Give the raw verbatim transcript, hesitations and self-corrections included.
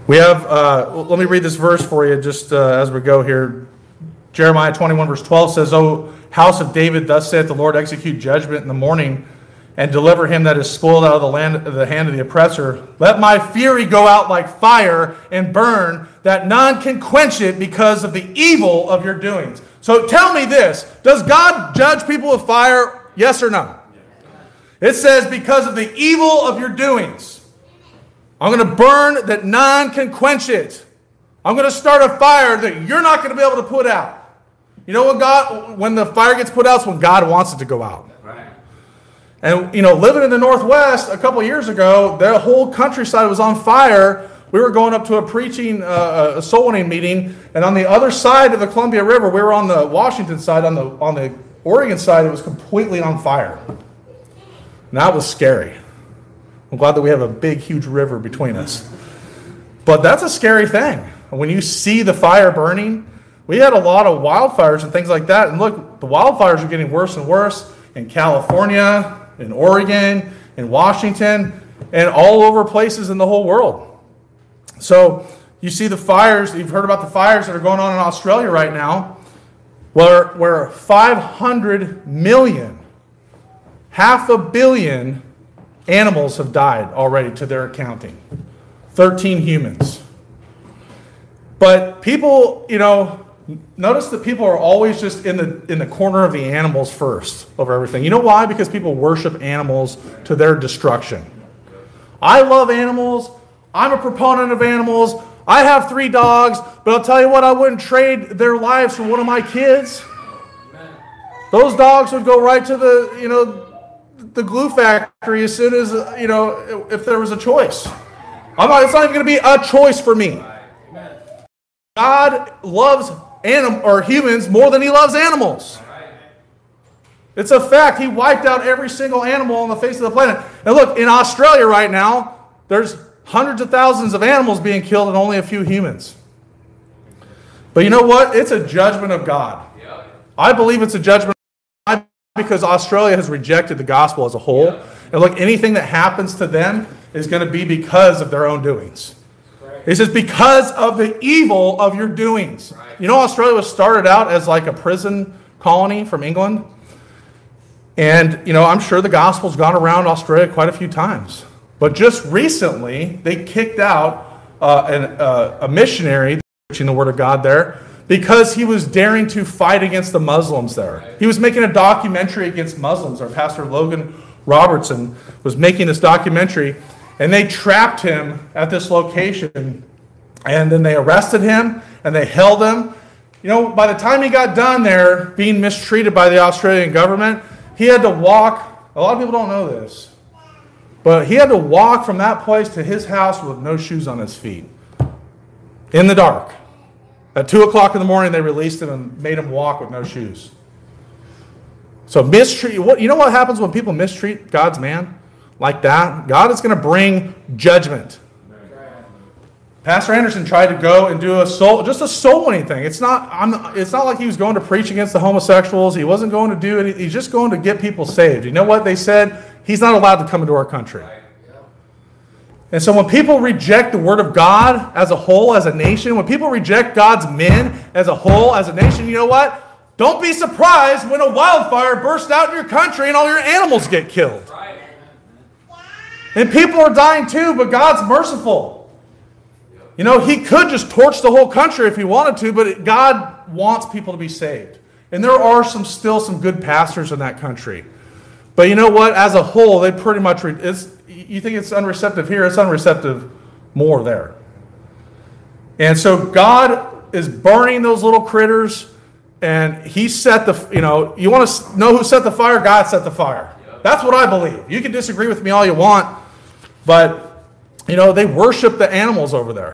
We have, uh, let me read this verse for you just uh, as we go here. Jeremiah twenty-one verse twelve says, O house of David, thus saith the Lord, execute judgment in the morning and deliver him that is spoiled out of the land of the hand of the oppressor. Let my fury go out like fire and burn, that none can quench it because of the evil of your doings. So tell me this, does God judge people with fire? Yes or no? It says because of the evil of your doings. I'm going to burn that none can quench it. I'm going to start a fire that you're not going to be able to put out. You know what God, when the fire gets put out, it's when God wants it to go out. And, you know, living in the Northwest a couple of years ago, the whole countryside was on fire. We were going up to a preaching, uh, a soul winning meeting, and on the other side of the Columbia River, we were on the Washington side, on the on the Oregon side, it was completely on fire. And that was scary. I'm glad that we have a big, huge river between us. But that's a scary thing. When you see the fire burning, we had a lot of wildfires and things like that. And look, the wildfires are getting worse and worse in California, in Oregon, in Washington, and all over places in the whole world. So you see the fires, you've heard about the fires that are going on in Australia right now, where, where five hundred million, half a billion animals have died already to their accounting. thirteen humans. But people, you know, notice that people are always just in the in the corner of the animals first over everything. You know why? Because people worship animals to their destruction. I love animals. I'm a proponent of animals. I have three dogs, but I'll tell you what, I wouldn't trade their lives for one of my kids. Those dogs would go right to the, you know, the glue factory as soon as, you know, if there was a choice. I'm not, it's not even going to be a choice for me. God loves Anim- or humans more than he loves animals. It's a fact. He wiped out every single animal on the face of the planet. And look, in Australia right now, there's hundreds of thousands of animals being killed and only a few humans. But you know what? It's a judgment of God. I believe it's a judgment of God because Australia has rejected the gospel as a whole. And look, anything that happens to them is going to be because of their own doings. It says, because of the evil of your doings. Right. You know, Australia was started out as like a prison colony from England. And, you know, I'm sure the gospel's gone around Australia quite a few times. But just recently, they kicked out uh, an, uh, a missionary preaching the word of God there because he was daring to fight against the Muslims there. Right. He was making a documentary against Muslims. Our pastor Logan Robertson was making this documentary. And they trapped him at this location, and then they arrested him, and they held him. You know, by the time he got done there, being mistreated by the Australian government, he had to walk, a lot of people don't know this, but he had to walk from that place to his house with no shoes on his feet, in the dark. At two o'clock in the morning, they released him and made him walk with no shoes. So mistreat, what, you know what happens when people mistreat God's man? Like that, God is going to bring judgment. Pastor Anderson tried to go and do a soul, just a soul winning thing. It's not, I'm, it's not like he was going to preach against the homosexuals. He wasn't going to do anything. He's just going to get people saved. You know what they said? He's not allowed to come into our country. And so when people reject the word of God as a whole, as a nation, when people reject God's men as a whole, as a nation, you know what? Don't be surprised when a wildfire bursts out in your country and all your animals get killed. And people are dying too, but God's merciful. You know, he could just torch the whole country if he wanted to, but God wants people to be saved. And there are some still some good pastors in that country. But you know what? As a whole, they pretty much, it's, you think it's unreceptive here, it's unreceptive more there. And so God is burning those little critters, and he set the, you know, you want to know who set the fire? God set the fire. That's what I believe. You can disagree with me all you want, but, you know, they worship the animals over there.